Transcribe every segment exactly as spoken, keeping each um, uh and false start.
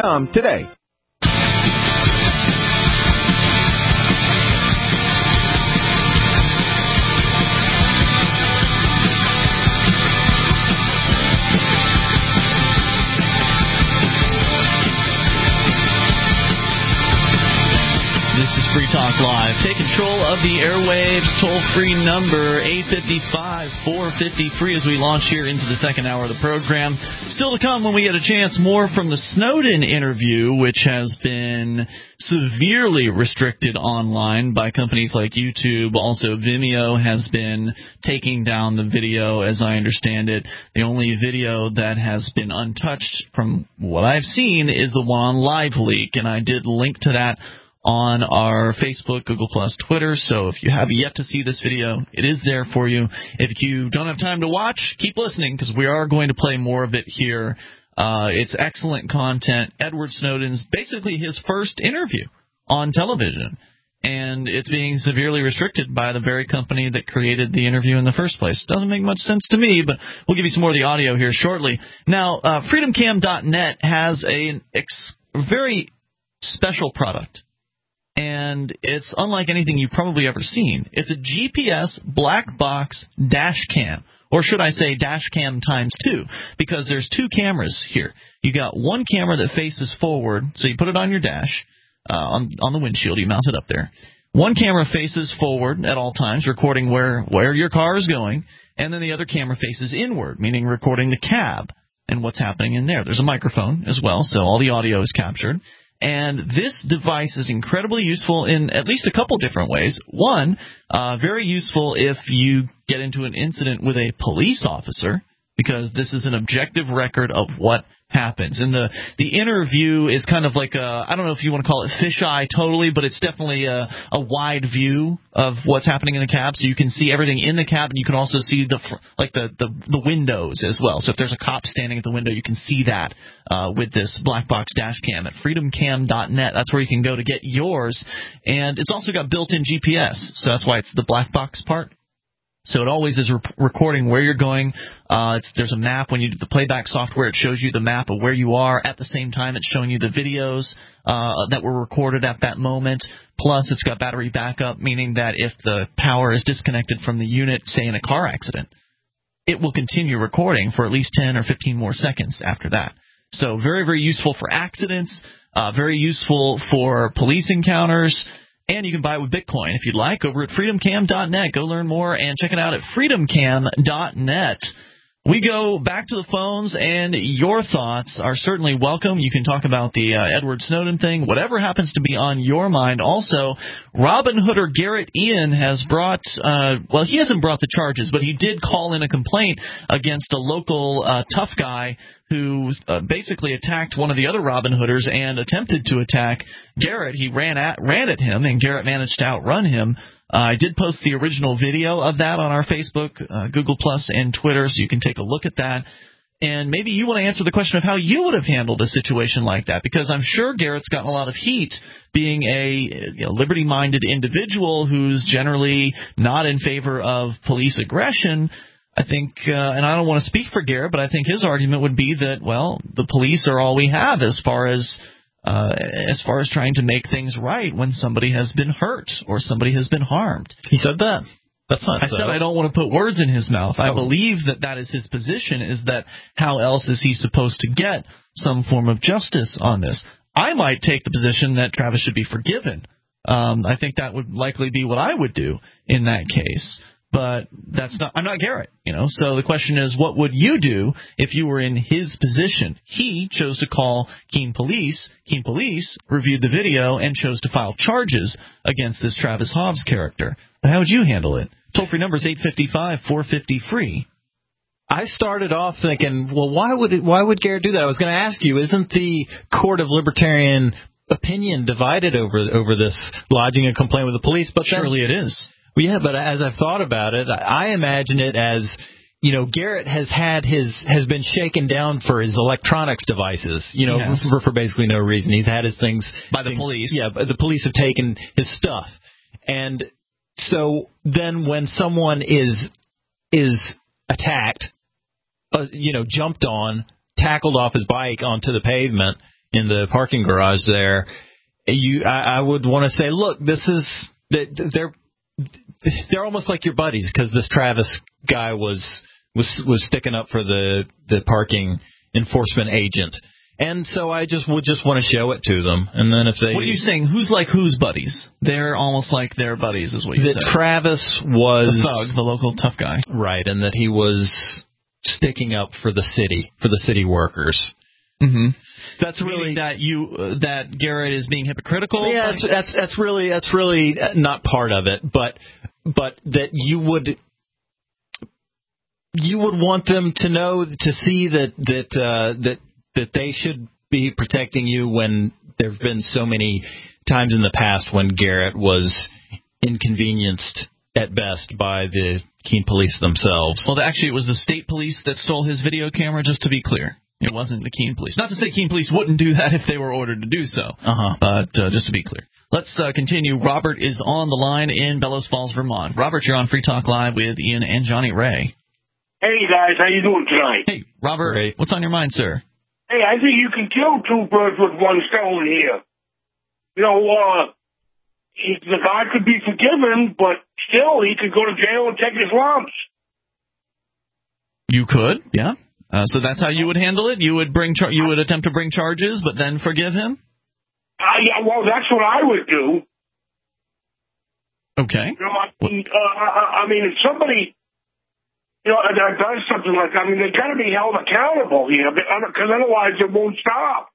com today. This is Free Talk Live. Take control of the airwaves. Toll-free number eight five five, four five zero, free as we launch here into the second hour of the program. Still to come when we get a chance, more from the Snowden interview, which has been severely restricted online by companies like YouTube. Also, Vimeo has been taking down the video, as I understand it. The only video that has been untouched from what I've seen is the one on LiveLeak, and I did link to that on our Facebook, Google Plus, Twitter. So if you have yet to see this video, it is there for you. If you don't have time to watch, keep listening, because we are going to play more of it here. Uh, it's excellent content. Edward Snowden's basically his first interview on television, and it's being severely restricted by the very company that created the interview in the first place. Doesn't make much sense to me, but we'll give you some more of the audio here shortly. Now, uh, freedom cam dot net has a ex- very special product, and it's unlike anything you've probably ever seen. It's a G P S black box dash cam, or should I say dash cam times two, because there's two cameras here. You got one camera that faces forward, so you put it on your dash, uh, on, on the windshield, you mount it up there. One camera faces forward at all times, recording where, where your car is going, and then the other camera faces inward, meaning recording the cab and what's happening in there. There's a microphone as well, so all the audio is captured. And this device is incredibly useful in at least a couple different ways. One, uh, very useful if you get into an incident with a police officer, because this is an objective record of what happens. And the, the interview is kind of like a, I don't know if you want to call it fisheye totally, but it's definitely a, a wide view of what's happening in the cab, so you can see everything in the cab, and you can also see the like the, the, the windows as well. So if there's a cop standing at the window, you can see that uh, with this black box dash cam at freedom cam dot net. That's where you can go to get yours. And it's also got built-in G P S, so that's why it's the black box part. So it always is re- recording where you're going. Uh, it's, there's a map. When you do the playback software, it shows you the map of where you are. At the same time, it's showing you the videos uh, that were recorded at that moment. Plus, it's got battery backup, meaning that if the power is disconnected from the unit, say in a car accident, it will continue recording for at least ten or fifteen more seconds after that. So very, very useful for accidents, uh, very useful for police encounters. And you can buy it with Bitcoin if you'd like over at freedom cam dot net. Go learn more and check it out at freedom cam dot net. We go back to the phones, and your thoughts are certainly welcome. You can talk about the uh, Edward Snowden thing, whatever happens to be on your mind. Also, Robin Hooder Garrett Ian has brought, uh, well, he hasn't brought the charges, but he did call in a complaint against a local uh, tough guy who uh, basically attacked one of the other Robin Hooders and attempted to attack Garrett. He ran at ran at him, and Garrett managed to outrun him. Uh, I did post the original video of that on our Facebook, uh, Google Plus, and Twitter, so you can take a look at that. And maybe you want to answer the question of how you would have handled a situation like that, because I'm sure Garrett's gotten a lot of heat being a you know, liberty-minded individual who's generally not in favor of police aggression. I think, uh, and I don't want to speak for Garrett, but I think his argument would be that, well, the police are all we have as far as uh, as far as trying to make things right when somebody has been hurt or somebody has been harmed. He said that. That's not I so. said I don't want to put words in his mouth. I oh. believe that that is his position, is that how else is he supposed to get some form of justice on this? I might take the position that Travis should be forgiven. Um, I think that would likely be what I would do in that case. But that's not. I'm not Garrett, you know. So the question is, what would you do if you were in his position? He chose to call Keene Police. Keene Police reviewed the video and chose to file charges against this Travis Hobbs character. But how would you handle it? Toll-free number is eight five five, four five zero, free. I started off thinking, well, why would it, why would Garrett do that? I was going to ask you, isn't the court of libertarian opinion divided over over this lodging a complaint with the police? But surely then, it is. Well, yeah, but as I've thought about it, I imagine it as, you know, Garrett has had his has been shaken down for his electronics devices, you know, yes. for, for basically no reason. He's had his things by the things, police. Yeah, the police have taken his stuff, and so then when someone is is attacked, uh, you know, jumped on, tackled off his bike onto the pavement, in the parking garage there, you I, I would want to say, look, this is they're they're almost like your buddies, because this Travis guy was was was sticking up for the the parking enforcement agent. And so I just would just want to show it to them, and then if they... What are you saying? Who's like who's buddies? They're almost like their buddies, is what you said. That Travis was... The thug, the local tough guy. Right, and that he was sticking up for the city, for the city workers. Mm-hmm. That's really... Meaning that you, uh, that Garrett is being hypocritical? Yeah, that's, that's, that's really, that's really not part of it, but, but that you would... You would want them to know, to see that, that, uh, that, that they should be protecting you when there have been so many times in the past when Garrett was inconvenienced at best by the Keene police themselves. Well, actually, it was the state police that stole his video camera, just to be clear. It wasn't the Keene police. Not to say Keene police wouldn't do that if they were ordered to do so, uh-huh. but uh, just to be clear. Let's uh, continue. Robert is on the line in Bellows Falls, Vermont. Robert, you're on Free Talk Live with Ian and Johnny Ray. Hey, guys. How you doing tonight? Hey, Robert. Ray. What's on your mind, sir? Hey, I think you can kill two birds with one stone here. You know, uh, he, the guy could be forgiven, but still he could go to jail and take his lumps. You could, yeah. Uh, so that's how you would handle it? You would bring, char- you would attempt to bring charges, but then forgive him? Uh, yeah, well, that's what I would do. Okay. You know, I mean, uh, I, I mean, if somebody... You know, that does something like that. I mean, they got to be held accountable here, because otherwise it won't stop.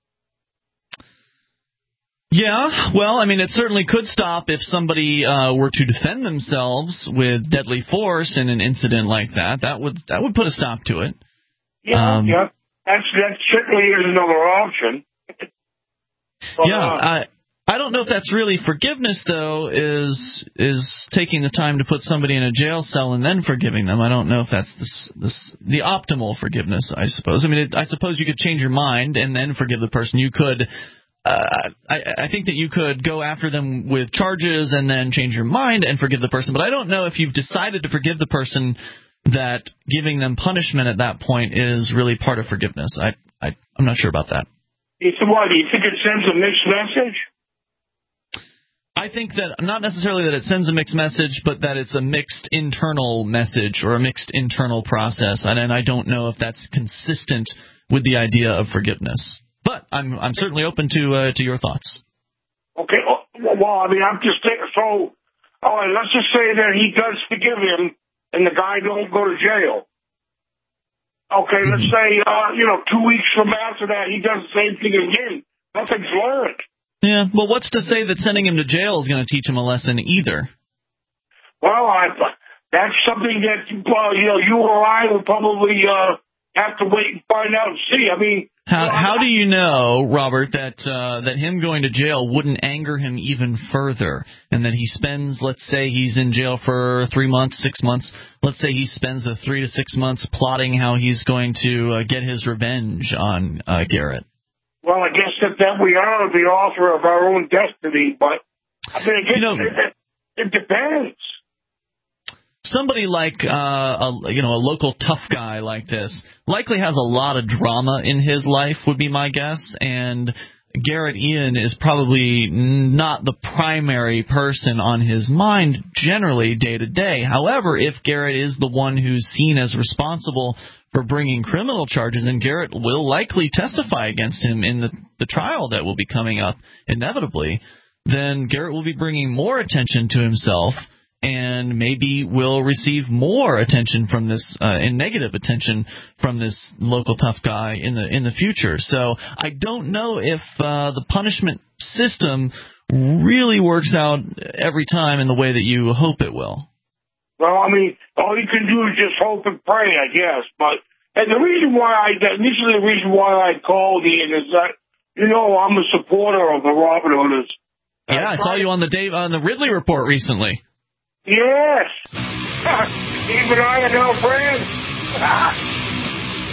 Yeah, well, I mean, it certainly could stop if somebody uh, were to defend themselves with deadly force in an incident like that. That would that would put a stop to it. Yeah, um, yeah, that's that certainly is another option. But, yeah, uh, I. I don't know if that's really forgiveness, though, is is taking the time to put somebody in a jail cell and then forgiving them. I don't know if that's this, this, the optimal forgiveness, I suppose. I mean, it, I suppose you could change your mind and then forgive the person. You could, uh, I, I think that you could go after them with charges and then change your mind and forgive the person. But I don't know if you've decided to forgive the person that giving them punishment at that point is really part of forgiveness. I, I, I'm not sure about that. So what, do you think it sends a mixed message? I think that not necessarily that it sends a mixed message, but that it's a mixed internal message or a mixed internal process, and, and I don't know if that's consistent with the idea of forgiveness. But I'm I'm certainly open to uh, to your thoughts. Okay. Well, I mean, I'm just thinking. So, all right, let's just say that he does forgive him, and the guy don't go to jail. Okay, let's say uh, you know two weeks from after that he does the same thing again. Nothing's learned. Yeah, well, what's to say that sending him to jail is going to teach him a lesson either? Well, I, that's something that well, you know, you or I will probably uh, have to wait and find out and see. I mean, how you know, how do you know, Robert, that uh, that him going to jail wouldn't anger him even further, and that he spends, let's say, he's in jail for three months, six months. Let's say he spends the three to six months plotting how he's going to uh, get his revenge on uh, Garrett. Well, I guess that, that we are the author of our own destiny, but I mean, it, you know, it, it depends. Somebody like uh, a you know a local tough guy like this likely has a lot of drama in his life, would be my guess, and Garrett Ian is probably not the primary person on his mind generally day to day. However, if Garrett is the one who's seen as responsible for bringing criminal charges, and Garrett will likely testify against him in the, the trial that will be coming up inevitably, then Garrett will be bringing more attention to himself and maybe will receive more attention from this, uh, and negative attention from this local tough guy in the in the future. So I don't know if uh, the punishment system really works out every time in the way that you hope it will. Well, I mean, all you can do is just hope and pray, I guess. But and the reason why I initially the reason why I called Ian is that you know I'm a supporter of the Robin Hood. Yeah, I saw you on the Dave on the Ridley Report recently. Yes, even I are now friends.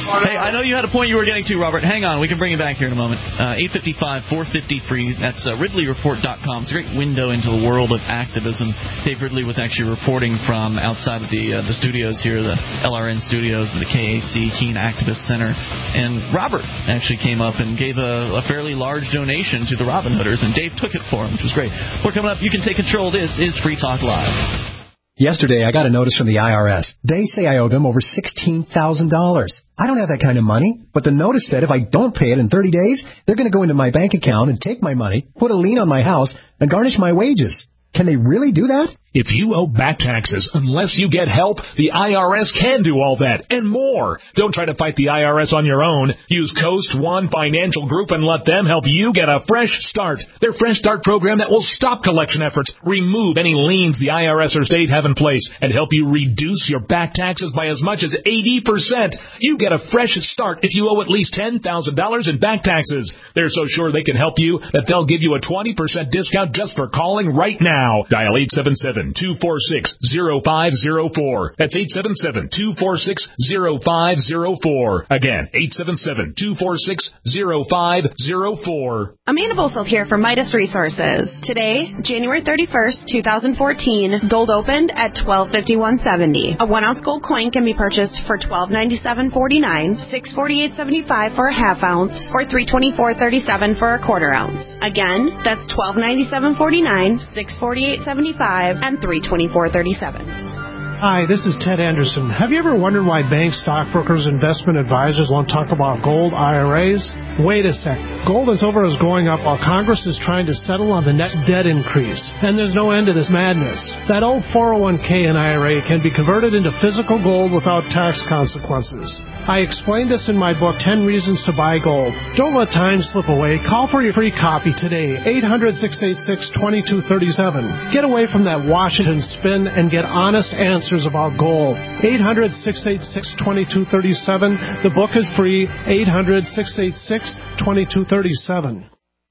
Hey, I know you had a point you were getting to, Robert. Hang on. We can bring you back here in a moment. Uh, eight five five, four five zero, free. That's uh, Ridley Report dot com. It's a great window into the world of activism. Dave Ridley was actually reporting from outside of the uh, the studios here, the L R N studios, the K A C, Keene Activist Center. And Robert actually came up and gave a, a fairly large donation to the Robin Hooders, and Dave took it for him, which was great. We're coming up. You can take control. This is Free Talk Live. Yesterday, I got a notice from the I R S. They say I owe them over sixteen thousand dollars. I don't have that kind of money, but the notice said if I don't pay it in thirty days, they're going to go into my bank account and take my money, put a lien on my house, and garnish my wages. Can they really do that? If you owe back taxes, unless you get help, the I R S can do all that and more. Don't try to fight the I R S on your own. Use Coast One Financial Group and let them help you get a fresh start. Their Fresh Start program that will stop collection efforts, remove any liens the I R S or state have in place, and help you reduce your back taxes by as much as eighty percent. You get a fresh start if you owe at least ten thousand dollars in back taxes. They're so sure they can help you that they'll give you a twenty percent discount just for calling right now. Dial eight seven seven, two four six, zero five zero four. That's eight seven seven, two four six, zero five zero four. Again, eight seven seven, two four six, zero five zero four. Amanda Bolsold here for Midas Resources. Today, January thirty-first, twenty fourteen, gold opened at twelve fifty-one seventy. A one ounce gold coin can be purchased for twelve ninety-seven forty-nine, six forty-eight seventy-five for a half ounce, or three twenty-four thirty-seven for a quarter ounce. Again, that's twelve ninety-seven forty-nine, six forty-eight seventy-five, and three twenty-four thirty-seven. Hi, this is Ted Anderson. Have you ever wondered why banks, stockbrokers, investment advisors won't talk about gold I R As? Wait a sec. Gold is over is going up while Congress is trying to settle on the next debt increase. And there's no end to this madness. That old four oh one k and I R A can be converted into physical gold without tax consequences. I explained this in my book, ten Reasons to Buy Gold. Don't let time slip away. Call for your free copy today, eight hundred, six eight six, two two three seven. Get away from that Washington spin and get honest answers about gold. eight hundred, six eight six, two two three seven. The book is free, eight hundred, six eight six, two two three seven.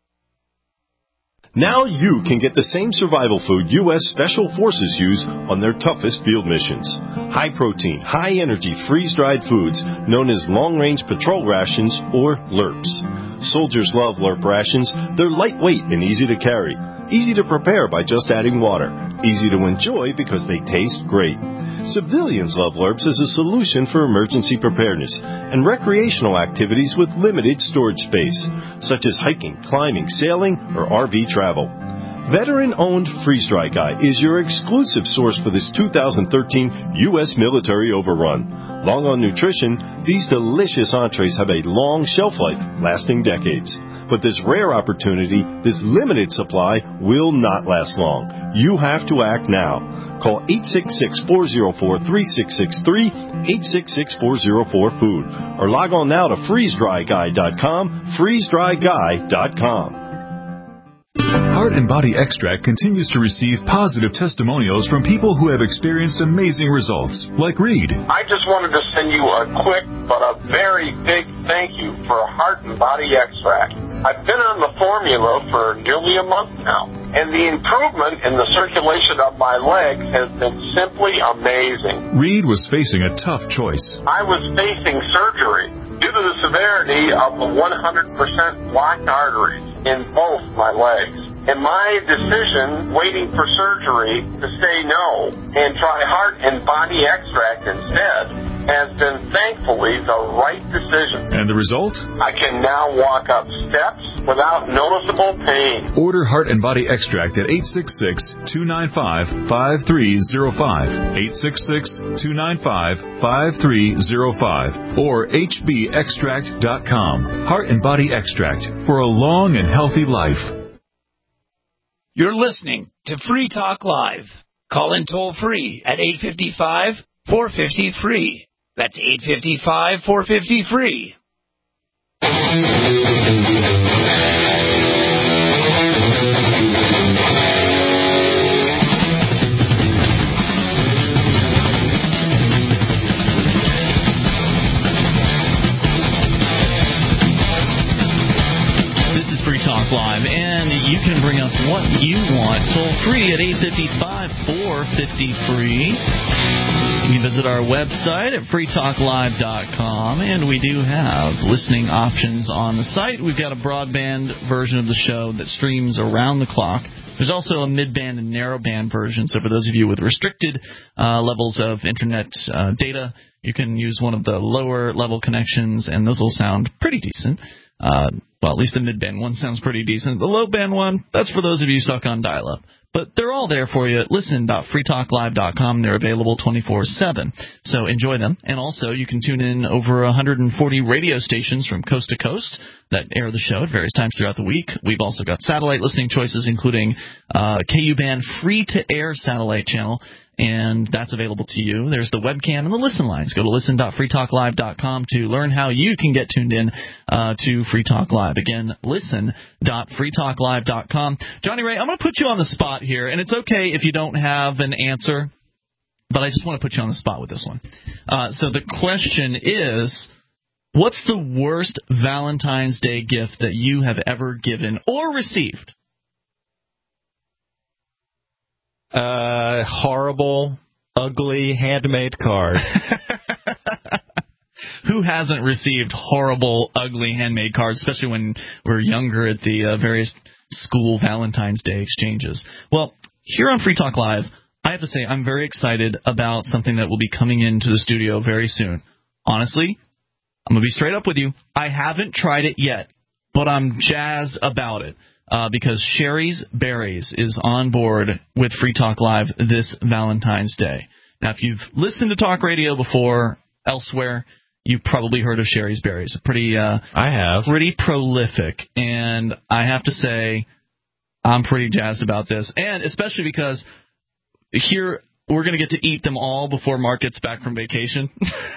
Now you can get the same survival food U S Special Forces use on their toughest field missions. High-protein, high-energy, freeze-dried foods known as long-range patrol rations, or L R Ps. Soldiers love L R P rations. They're lightweight and easy to carry. Easy to prepare by just adding water. Easy to enjoy because they taste great. Civilians love L R Ps as a solution for emergency preparedness and recreational activities with limited storage space, such as hiking, climbing, sailing, or R V travel. Veteran-owned Freeze Dry Guy is your exclusive source for this two thousand thirteen U S military overrun. Long on nutrition, these delicious entrees have a long shelf life, lasting decades. But this rare opportunity, this limited supply, will not last long. You have to act now. Call eight six six, four zero four, three six six three, eight six six, four zero four, food, or log on now to freeze dry guy dot com, freeze dry guy dot com. Heart and Body Extract continues to receive positive testimonials from people who have experienced amazing results, like Reed. I just wanted to send you a quick but a very big thank you for Heart and Body Extract. I've been on the formula for nearly a month now, and the improvement in the circulation of my legs has been simply amazing. Reed was facing a tough choice. I was facing surgery due to the severity of the one hundred percent blocked arteries in both my legs. And my decision, waiting for surgery, to say no and try Heart and Body Extract instead, has been thankfully the right decision. And the result? I can now walk up steps without noticeable pain. Order Heart and Body Extract at eight six six, two nine five, five three zero five, eight six six, two nine five, five three zero five, or H B extract dot com. Heart and Body Extract for a long and healthy life. You're listening to Free Talk Live. Call in toll free at eight five five, four five zero, free. That's eight five five, four five zero, free. This is Free Talk Live, and you can bring up what you want toll free at eight five five, four five zero, free. You can visit our website at free talk live dot com, and we do have listening options on the site. We've got a broadband version of the show that streams around the clock. There's also a mid-band and narrow-band version, so for those of you with restricted uh, levels of Internet uh, data, you can use one of the lower-level connections, and those will sound pretty decent. Uh, well, at least the mid-band one sounds pretty decent. The low-band one, that's for those of you stuck on dial-up. But they're all there for you at listen dot free talk live dot com. They're available twenty-four seven. So enjoy them. And also, you can tune in over one hundred forty radio stations from coast to coast that air the show at various times throughout the week. We've also got satellite listening choices, including uh, K U-band free-to-air satellite channel, and that's available to you. There's the webcam and the listen lines. Go to listen dot free talk live dot com to learn how you can get tuned in uh, to Free Talk Live. Again, listen dot free talk live dot com. Johnny Ray, I'm going to put you on the spot here, and it's okay if you don't have an answer, but I just want to put you on the spot with this one. Uh, so the question is, what's the worst Valentine's Day gift that you have ever given or received? Uh, horrible, ugly, handmade card. Who hasn't received horrible, ugly, handmade cards, especially when we're younger at the uh, various school Valentine's Day exchanges? Well, here on Free Talk Live, I have to say I'm very excited about something that will be coming into the studio very soon. Honestly, I'm going to be straight up with you. I haven't tried it yet, but I'm jazzed about it. Uh, because Sherry's Berries is on board with Free Talk Live this Valentine's Day. Now, if you've listened to talk radio before elsewhere, you've probably heard of Sherry's Berries. Pretty, uh, I have. Pretty prolific, and I have to say, I'm pretty jazzed about this, and especially because here we're going to get to eat them all before Mark gets back from vacation.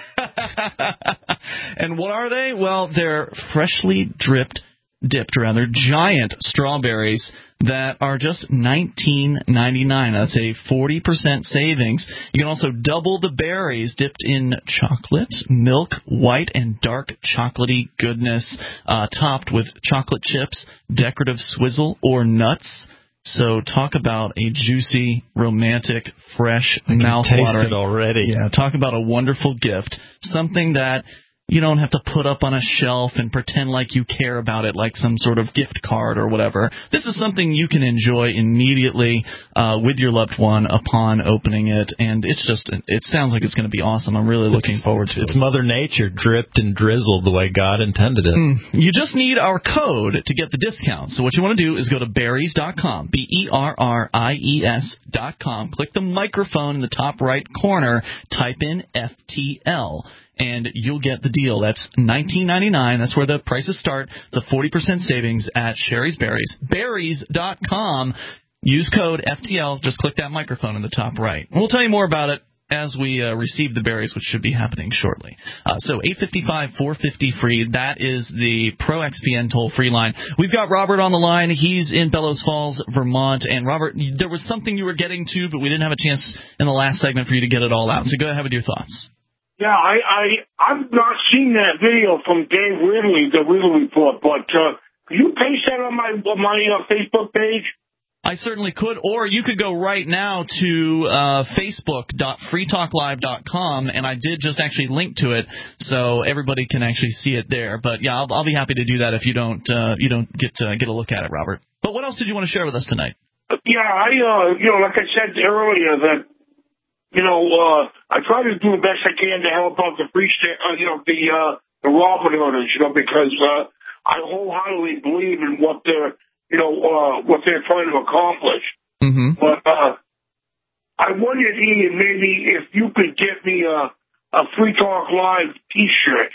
And what are they? Well, they're freshly dripped. dipped around. They're giant strawberries that are just nineteen ninety-nine. That's a forty percent savings. You can also double the berries dipped in chocolate, milk, white, and dark chocolatey goodness, uh, topped with chocolate chips, decorative swizzle, or nuts. So talk about a juicy, romantic, fresh, mouth-watering. Taste it already. Yeah, talk about a wonderful gift. Something that you don't have to put up on a shelf and pretend like you care about it like some sort of gift card or whatever. This is something you can enjoy immediately uh, with your loved one upon opening it, and it's just, it sounds like it's going to be awesome. I'm really looking it's, forward to it's it. It's Mother Nature dripped and drizzled the way God intended it. Mm. You just need our code to get the discount. So what you want to do is go to berries dot com, B E R R I E S dot com. Click the microphone in the top right corner, type in F T L. And you'll get the deal. That's nineteen ninety-nine. That's where the prices start. It's a forty percent savings at Sherry's Berries. berries dot com. Use code F T L. Just click that microphone in the top right. And we'll tell you more about it as we uh, receive the berries, which should be happening shortly. Uh, so eight five five, four five zero, free. That is the Pro X P N toll-free line. We've got Robert on the line. He's in Bellows Falls, Vermont. And, Robert, there was something you were getting to, but we didn't have a chance in the last segment for you to get it all out. So go ahead with your thoughts. Yeah, I, I, I've not seen that video from Dave Ridley, the Ridley Report, but uh, could you paste that on my my uh, Facebook page? I certainly could, or you could go right now to uh, facebook dot free talk live dot com, and I did just actually link to it, so everybody can actually see it there. But yeah, I'll, I'll be happy to do that if you don't uh, you don't get to get a look at it, Robert. But what else did you want to share with us tonight? Yeah, I uh, you know, like I said earlier, that you know, uh, I try to do the best I can to help out the free state, uh, you know, the uh, the Robin owners, you know, because uh, I wholeheartedly believe in what they're, you know, uh, what they're trying to accomplish. Mm-hmm. But uh, I wondered, Ian, maybe if you could get me a a Free Talk Live T-shirt.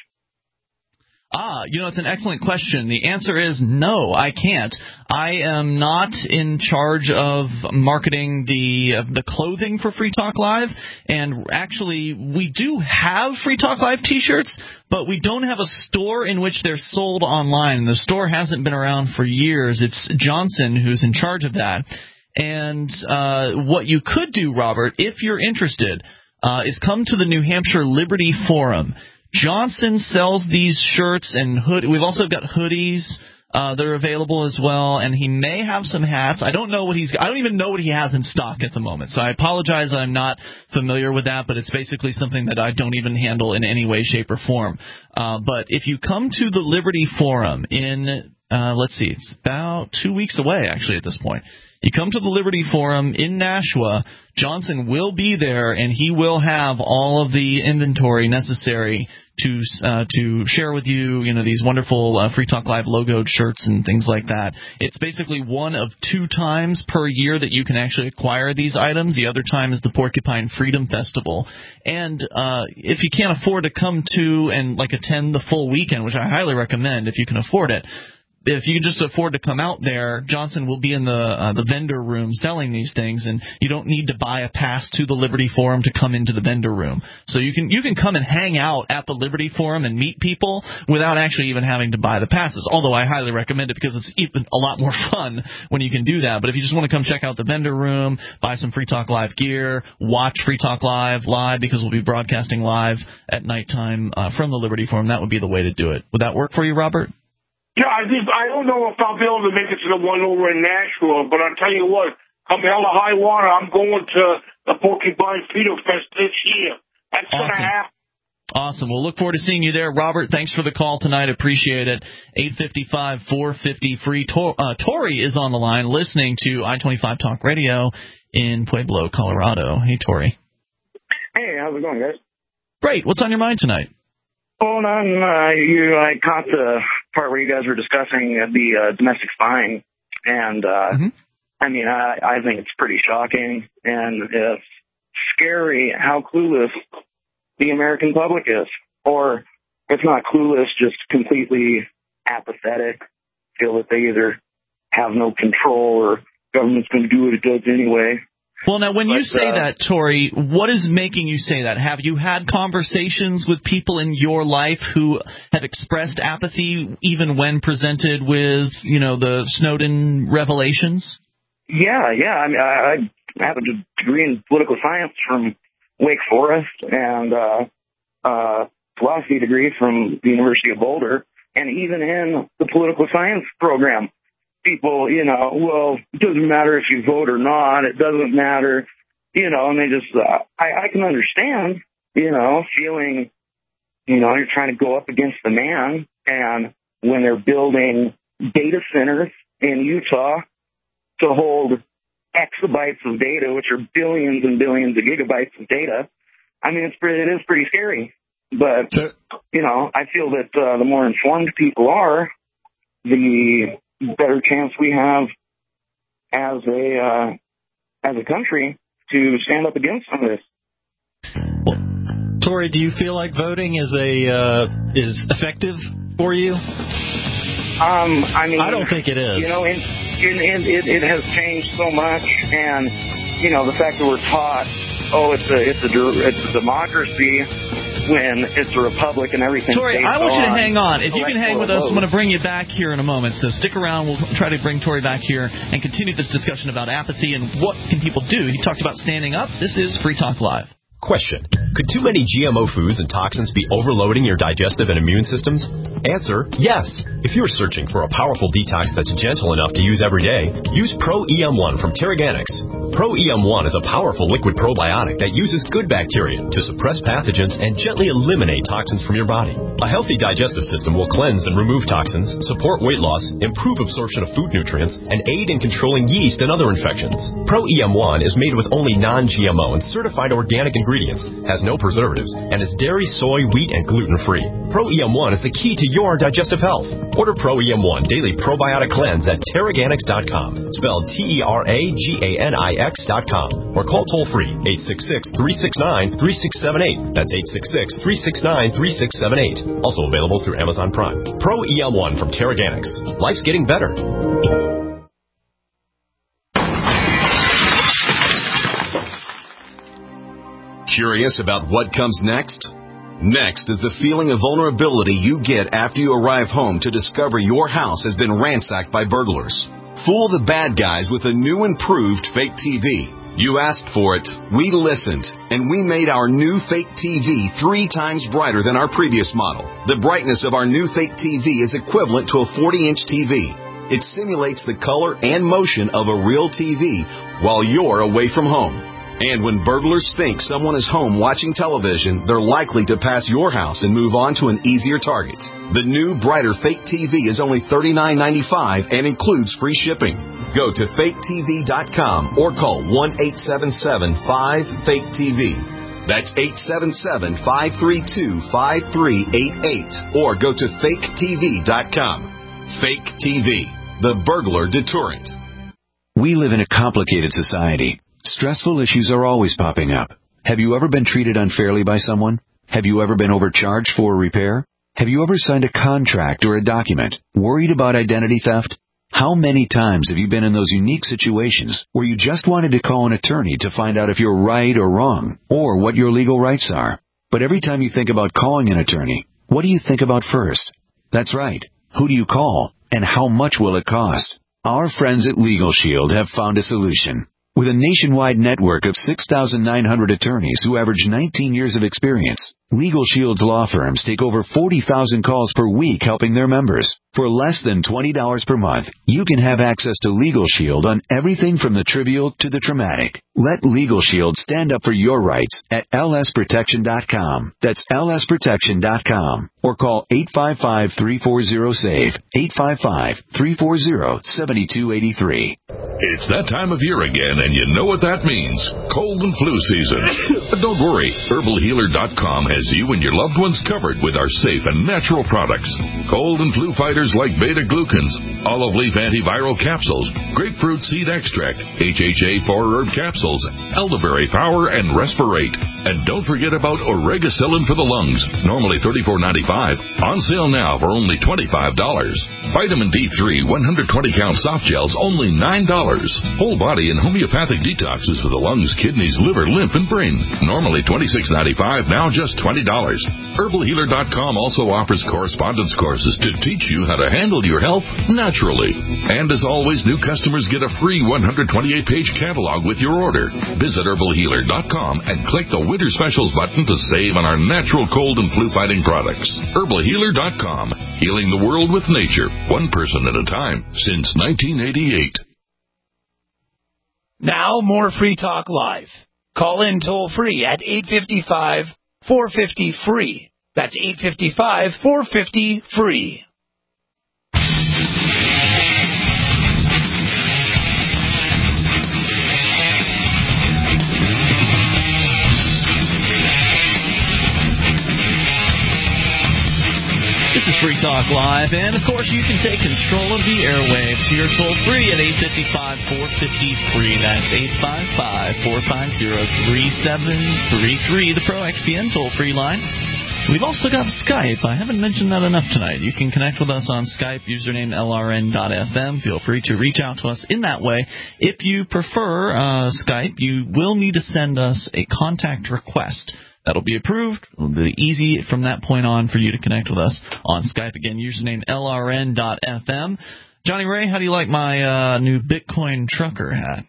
Ah, you know, it's an excellent question. The answer is no, I can't. I am not in charge of marketing the uh, the clothing for Free Talk Live, and actually we do have Free Talk Live T-shirts, but we don't have a store in which they're sold online. The store hasn't been around for years. It's Johnson who's in charge of that. And uh, what you could do, Robert, if you're interested, uh, is come to the New Hampshire Liberty Forum. Johnson sells these shirts and hood. We've also got hoodies. Uh, they're available as well, and he may have some hats. I don't know what he's. I don't even know what he has in stock at the moment. So I apologize. I'm not familiar with that, but it's basically something that I don't even handle in any way, shape, or form. Uh, but if you come to the Liberty Forum in, uh, let's see, it's about two weeks away actually at this point. You come to the Liberty Forum in Nashua, Johnson will be there, and he will have all of the inventory necessary to uh, to share with you, you know, these wonderful uh, Free Talk Live logoed shirts and things like that. It's basically one of two times per year that you can actually acquire these items. The other time is the Porcupine Freedom Festival. And uh, if you can't afford to come to and like attend the full weekend, which I highly recommend if you can afford it, if you can just afford to come out there, Johnson will be in the uh, the vendor room selling these things, and you don't need to buy a pass to the Liberty Forum to come into the vendor room. So you can you can come and hang out at the Liberty Forum and meet people without actually even having to buy the passes, although I highly recommend it because it's even a lot more fun when you can do that. But if you just want to come check out the vendor room, buy some Free Talk Live gear, watch Free Talk Live live because we'll be broadcasting live at nighttime uh, from the Liberty Forum, that would be the way to do it. Would that work for you, Robert? Yeah, I just, I don't know if I'll be able to make it to the one over in Nashville, but I'll tell you what, come hell or high water, I'm going to the Porcupine Freedom Fest this year. That's awesome. going to happen. Awesome. We'll look forward to seeing you there. Robert, thanks for the call tonight. Appreciate it. eight five five, four five zero, free. Tor- uh, Tori is on the line listening to I twenty-five Talk Radio in Pueblo, Colorado. Hey, Tori. Hey, how's it going, guys? Great. What's on your mind tonight? Hold on. Uh, you, I caught the part where you guys were discussing uh, the uh, domestic spying, and uh, mm-hmm. I mean, I, I think it's pretty shocking, and it's scary how clueless the American public is, or if not clueless, just completely apathetic, feel that they either have no control or government's going to do what it does anyway. Well, now, when but, you say uh, that, Tori, what is making you say that? Have you had conversations with people in your life who have expressed apathy even when presented with, you know, the Snowden revelations? Yeah, yeah. I mean, I, I have a degree in political science from Wake Forest and uh, uh, philosophy degree from the University of Boulder, and even in the political science program. People, you know, well, it doesn't matter if you vote or not. It doesn't matter, you know, and they just, uh, I, I can understand, you know, feeling, you know, you're trying to go up against the man. And when they're building data centers in Utah to hold exabytes of data, which are billions and billions of gigabytes of data, I mean, it's pretty, it is pretty scary. But, you know, I feel that uh, the more informed people are, the better chance we have as a uh, as a country to stand up against some of this. Well, Tori, do you feel like voting is a uh, is effective for you? Um, I mean, I don't think it is. You know, and, and, and it, it has changed so much, and you know, the fact that we're taught, oh, it's a it's a it's a democracy, when it's a republic and everything. Tori, I want you to on hang on. If you can hang with us, I'm going to bring you back here in a moment. So stick around. We'll try to bring Tori back here and continue this discussion about apathy and what can people do. He talked about standing up. This is Free Talk Live. Question. Could too many G M O foods and toxins be overloading your digestive and immune systems? Answer, yes. If you're searching for a powerful detox that's gentle enough to use every day, use Pro E M one from Terraganics. Pro E M one is a powerful liquid probiotic that uses good bacteria to suppress pathogens and gently eliminate toxins from your body. A healthy digestive system will cleanse and remove toxins, support weight loss, improve absorption of food nutrients, and aid in controlling yeast and other infections. Pro E M one is made with only non-G M O and certified organic ingredients. Has no preservatives, and is dairy, soy, wheat, and gluten-free. Pro E M one is the key to your digestive health. Order Pro E M one Daily Probiotic Cleanse at Terraganics dot com, spelled T E R A G A N I X dot com, or call toll-free eight six six, three six nine, three six seven eight. That's eight six six, three six nine, three six seven eight. Also available through Amazon Prime. Pro E M one from Terraganics. Life's getting better. Curious about what comes next? Next is the feeling of vulnerability you get after you arrive home to discover your house has been ransacked by burglars. Fool the bad guys with a new improved fake T V. You asked for it, we listened, and we made our new Fake T V three times brighter than our previous model. The brightness of our new Fake T V is equivalent to a forty-inch T V. It simulates the color and motion of a real T V while you're away from home. And when burglars think someone is home watching television, they're likely to pass your house and move on to an easier target. The new, brighter Fake T V is only thirty-nine ninety-five and includes free shipping. Go to fake T V dot com or call one eight seven seven five fake T V. That's eight seven seven, five three two, five three eight eight. Or go to fake T V dot com. Fake T V, the burglar deterrent. We live in a complicated society. Stressful issues are always popping up. Have you ever been treated unfairly by someone? Have you ever been overcharged for a repair? Have you ever signed a contract or a document worried about identity theft? How many times have you been in those unique situations where you just wanted to call an attorney to find out if you're right or wrong, or what your legal rights are? But every time you think about calling an attorney, what do you think about first? That's right. Who do you call, and how much will it cost? Our friends at Legal Shield have found a solution. With a nationwide network of six thousand nine hundred attorneys who average nineteen years of experience, Legal Shield's law firms take over forty thousand calls per week helping their members. For less than twenty dollars per month, you can have access to Legal Shield on everything from the trivial to the traumatic. Let Legal Shield stand up for your rights at L S protection dot com. That's L S protection dot com. Or call eight five five, three four zero, SAVE, eight five five, three four zero, seven two eight three. It's that time of year again, and you know what that means. Cold and flu season. But don't worry, herbal healer dot com has you and your loved ones covered with our safe and natural products. Cold and flu fighters like beta-glucans, olive leaf antiviral capsules, grapefruit seed extract, H H A four herb capsules, elderberry power, and Respirate. And don't forget about Oregacillin for the lungs, normally thirty-four ninety-five, on sale now for only twenty-five dollars. Vitamin D three one hundred twenty count soft gels, only nine dollars. Whole body and homeopathic detoxes for the lungs, kidneys, liver, lymph, and brain, normally twenty-six ninety-five, now just twenty dollars. herbal healer dot com also offers correspondence courses to teach you how to handle your health naturally. And as always, new customers get a free one hundred twenty-eight page catalog with your order. Visit herbal healer dot com and click the Winter Specials button to save on our natural cold and flu fighting products. herbal healer dot com, healing the world with nature, one person at a time, since nineteen eighty-eight. Now more Free Talk Live. Call in toll free at eight five five, four five zero, free. That's eight five five, four five zero, free. This is Free Talk Live, and of course you can take control of the airwaves here toll-free at eight five five, four five zero, free. That's eight five five, four five zero, three seven three three, the Pro X P N toll-free line. We've also got Skype. I haven't mentioned that enough tonight. You can connect with us on Skype, username L R N dot F M. Feel free to reach out to us in that way. If you prefer uh, Skype, you will need to send us a contact request. That'll be approved. It'll be easy from that point on for you to connect with us on Skype. Again, username L R N dot F M. Johnny Ray, how do you like my uh, new Bitcoin trucker hat?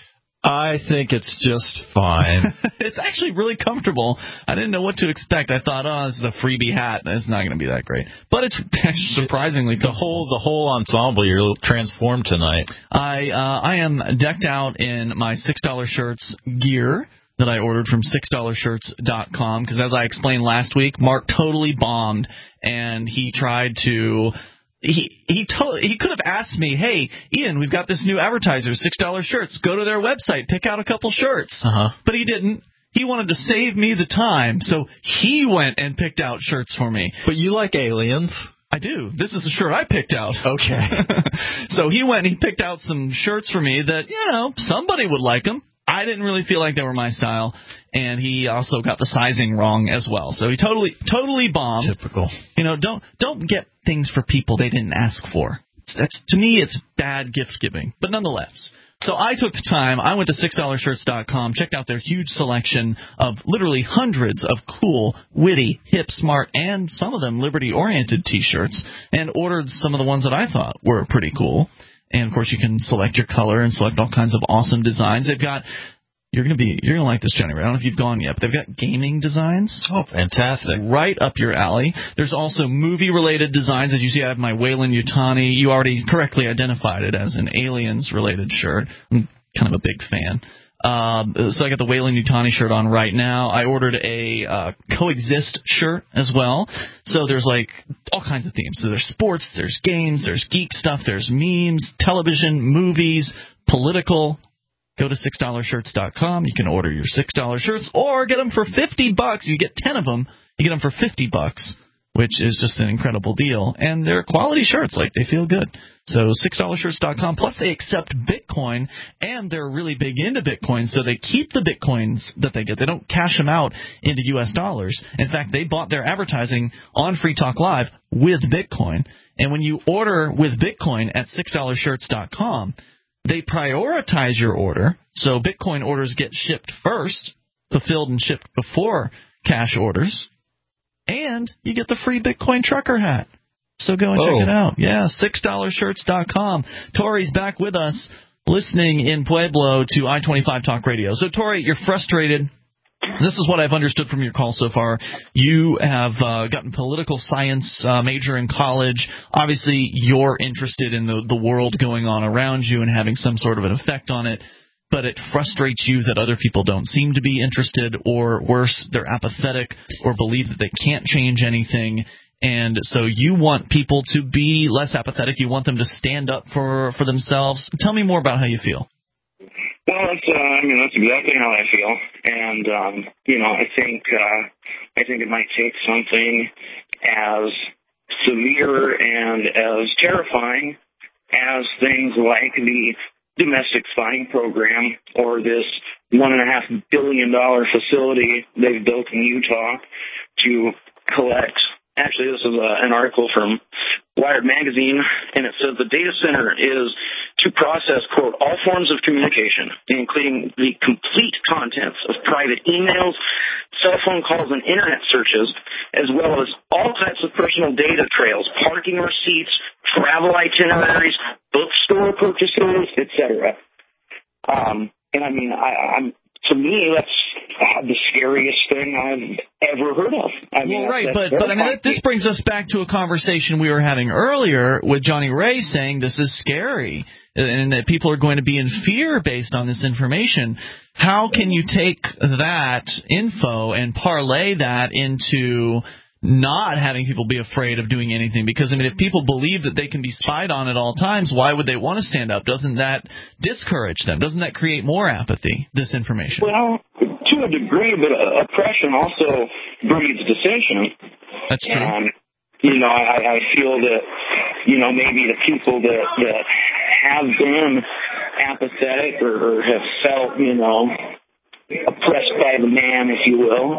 I think it's just fine. It's actually really comfortable. I didn't know what to expect. I thought, oh, this is a freebie hat. It's not going to be that great. But it's surprisingly the whole the whole ensemble. You're transformed tonight. I uh, I am decked out in my six dollar shirts gear that I ordered from six dollar shirts dot com, because as I explained last week, Mark totally bombed, and he tried to he he to, he could have asked me, hey, Ian, we've got this new advertiser, six dollar shirts, go to their website, pick out a couple shirts. Uh-huh. But he didn't. He wanted to save me the time, so he went and picked out shirts for me. But you like aliens. I do. This is the shirt I picked out. Okay. So he went and he picked out some shirts for me that, you know, somebody would like them. I didn't really feel like they were my style, and he also got the sizing wrong as well. So he totally, totally bombed. Typical. You know, don't don't get things for people they didn't ask for. That's, to me, it's bad gift giving. But nonetheless, so I took the time. I went to six dollar shirts dot com, checked out their huge selection of literally hundreds of cool, witty, hip, smart, and some of them liberty-oriented T-shirts, and ordered some of the ones that I thought were pretty cool. And, of course, you can select your color and select all kinds of awesome designs. They've got You're gonna be you're gonna like this, Johnny. I don't know if you've gone yet, but they've got gaming designs. Oh, fantastic! Right up your alley. There's also movie-related designs. As you see, I have my Weyland-Yutani. You already correctly identified it as an Aliens-related shirt. I'm kind of a big fan. Um, so I got the Weyland-Yutani shirt on right now. I ordered a uh, Coexist shirt as well. So there's like all kinds of themes. So there's sports, there's games, there's geek stuff, there's memes, television, movies, political. Go to six dollar shirts dot com. You can order your six dollar shirts or get them for fifty bucks. You get ten of them. You get them for fifty bucks, which is just an incredible deal. And they're quality shirts. Like, they feel good. So six dollar shirts dot com. Plus, they accept Bitcoin, and they're really big into Bitcoin, so they keep the Bitcoins that they get. They don't cash them out into U S dollars. In fact, they bought their advertising on Free Talk Live with Bitcoin. And when you order with Bitcoin at six dollar shirts dot com, they prioritize your order, so Bitcoin orders get shipped first, fulfilled and shipped before cash orders, and you get the free Bitcoin trucker hat. So go and Whoa. check it out. Yeah, six dollar shirts dot com. Tori's back with us, listening in Pueblo to I twenty-five Talk Radio. So, Tori, you're frustrated. This is what I've understood from your call so far. You have uh, gotten political science uh, major in college. Obviously, you're interested in the, the world going on around you and having some sort of an effect on it. But it frustrates you that other people don't seem to be interested, or worse, they're apathetic or believe that they can't change anything. And so you want people to be less apathetic. You want them to stand up for, for themselves. Tell me more about how you feel. Well, that's, uh, I mean, that's exactly how I feel. And, um, you know, I think, uh, I think it might take something as severe and as terrifying as things like the domestic spying program or this one and a half billion dollar facility they've built in Utah to collect. Actually, this is a, an article from Wired Magazine, and it says the data center is to process, quote, all forms of communication, including the complete contents of private emails, cell phone calls, and internet searches, as well as all types of personal data trails, parking receipts, travel itineraries, bookstore purchases, et cetera. Um, and I mean, I, I'm to me, that's uh, the scariest thing I've ever heard of. I mean, well, right, that's, but that's but I mean, that, this brings us back to a conversation we were having earlier with Johnny Ray saying this is scary and that people are going to be in fear based on this information. How can you take that info and parlay that into not having people be afraid of doing anything? Because, I mean, if people believe that they can be spied on at all times, why would they want to stand up? Doesn't that discourage them? Doesn't that create more apathy, this information? Well, to a degree, but uh, oppression also breeds dissension. That's true. And, you know, I, I feel that, you know, maybe the people that, that have been apathetic or, or have felt, you know, oppressed by the man, if you will.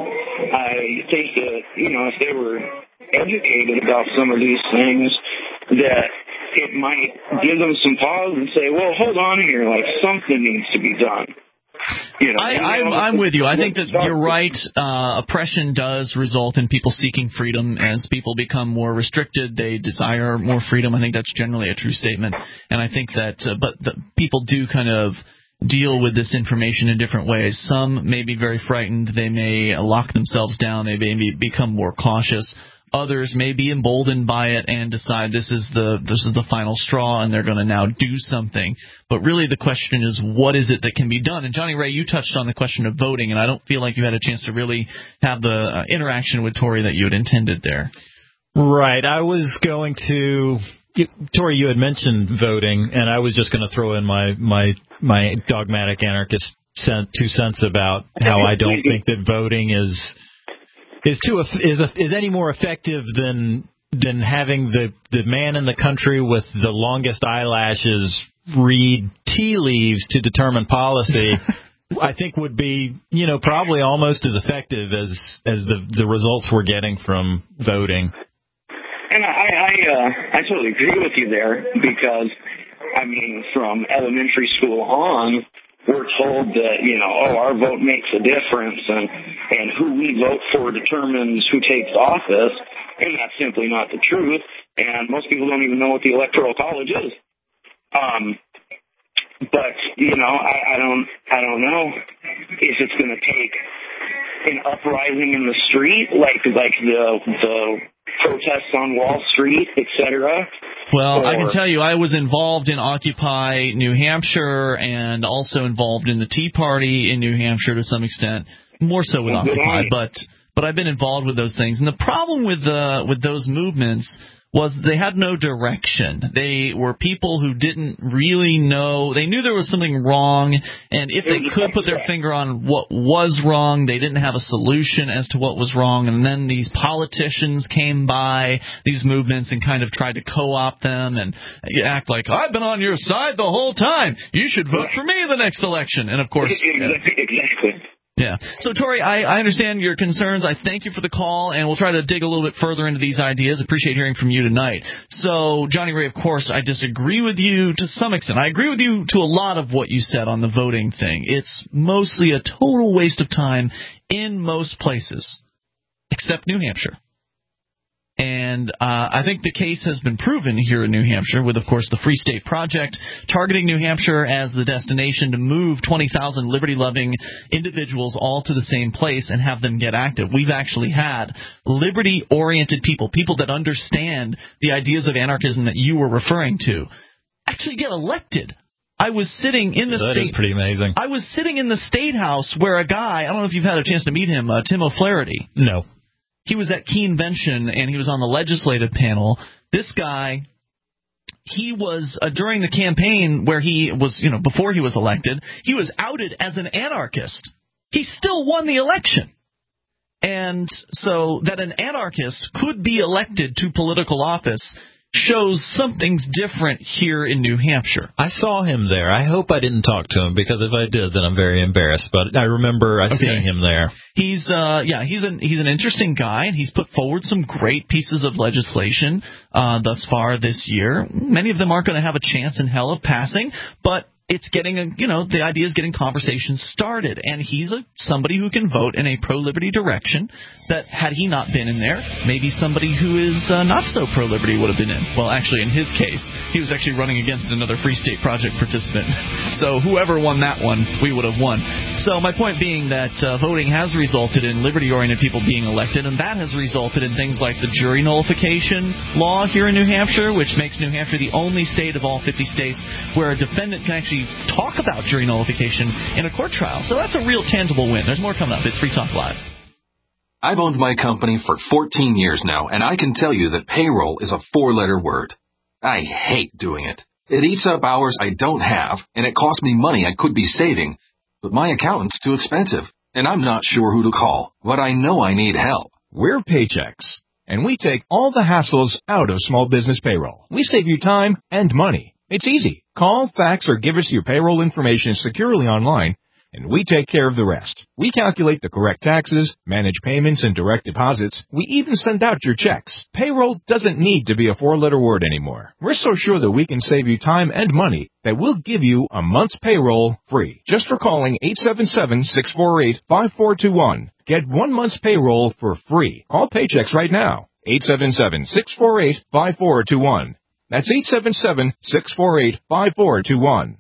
I think that, you know, if they were educated about some of these things, that it might give them some pause and say, well, hold on here, like something needs to be done. You know, I, I'm, I'm with you. I think that you're right. Uh, oppression does result in people seeking freedom. As people become more restricted, they desire more freedom. I think that's generally a true statement. And I think that, uh, but the people do kind of deal with this information in different ways. Some may be very frightened. They may lock themselves down. They may become more cautious. Others may be emboldened by it and decide this is the this is the final straw, and they're going to now do something. But really the question is, what is it that can be done? And Johnny Ray, you touched on the question of voting, and I don't feel like you had a chance to really have the uh, interaction with Tori that you had intended there. Right. I was going to... Tori, you had mentioned voting, and I was just going to throw in my, my, my dogmatic anarchist two cents about how I don't think that voting is... Is too is a, is any more effective than than having the, the man in the country with the longest eyelashes read tea leaves to determine policy? I think would be, you know, probably almost as effective as as the the results we're getting from voting. And I I, uh, I totally agree with you there, because I mean, from elementary school on, we're told that, you know, oh, our vote makes a difference, and, and who we vote for determines who takes office, and that's simply not the truth, and most people don't even know what the Electoral College is. Um, but, you know, I, I don't I don't know. if it's going to take an uprising in the street, like like the the protests on Wall Street, et cetera. Well, or, I can tell you I was involved in Occupy New Hampshire and also involved in the Tea Party in New Hampshire to some extent, more so with Occupy, but but I've been involved with those things. And the problem with uh, with those movements was they had no direction. They were people who didn't really know. They knew there was something wrong, and if they could put their finger on what was wrong, they didn't have a solution as to what was wrong. And then these politicians came by these movements and kind of tried to co-opt them and act like, I've been on your side the whole time. You should vote for me the next election. And, of course... Exactly. exactly. Yeah. So, Tori, I, I understand your concerns. I thank you for the call, and we'll try to dig a little bit further into these ideas. Appreciate hearing from you tonight. So, Johnny Ray, of course, I disagree with you to some extent. I agree with you to a lot of what you said on the voting thing. It's mostly a total waste of time in most places, except New Hampshire. And uh, I think the case has been proven here in New Hampshire with, of course, the Free State Project, targeting New Hampshire as the destination to move twenty thousand liberty-loving individuals all to the same place and have them get active. We've actually had liberty-oriented people, people that understand the ideas of anarchism that you were referring to, actually get elected. I was sitting in the that state. That is pretty amazing. I was sitting in the State House where a guy, I don't know if you've had a chance to meet him, uh, Tim O'Flaherty. No. He was at Keenvention, and he was on the legislative panel. This guy, he was, uh, during the campaign where he was, you know, before he was elected, he was outed as an anarchist. He still won the election. And so that an anarchist could be elected to political office shows something's different here in New Hampshire. I saw him there. I hope I didn't talk to him, because if I did, then I'm very embarrassed. But I remember I okay. seeing him there. He's uh yeah he's an he's an interesting guy, and he's put forward some great pieces of legislation uh, thus far this year. Many of them aren't going to have a chance in hell of passing, but it's getting a, you know, the idea is getting conversations started, and he's a, somebody who can vote in a pro-liberty direction that, had he not been in there, maybe somebody who is uh, not so pro-liberty would have been in. Well, actually, in his case, he was actually running against another Free State Project participant. So whoever won that one, we would have won. So my point being that uh, voting has resulted in liberty-oriented people being elected, and that has resulted in things like the jury nullification law here in New Hampshire, which makes New Hampshire the only state of all fifty states where a defendant can actually talk about jury nullification in a court trial. So that's a real tangible win. There's more coming up. It's Free Talk Live. I've owned my company for fourteen years now, and I can tell you that payroll is a four-letter word. I hate doing it. It eats up hours I don't have, and it costs me money I could be saving. But my accountant's too expensive, and I'm not sure who to call. But I know I need help. We're Paychex, and we take all the hassles out of small business payroll. We save you time and money. It's easy. Call, fax, or give us your payroll information securely online, and we take care of the rest. We calculate the correct taxes, manage payments and direct deposits. We even send out your checks. Payroll doesn't need to be a four-letter word anymore. We're so sure that we can save you time and money that we'll give you a month's payroll free just for calling eight seven seven, six four eight, five four two one. Get one month's payroll for free. Call Paychex right now. eight seven seven, six four eight, five four two one. That's eight seven seven, six four eight, five four two one.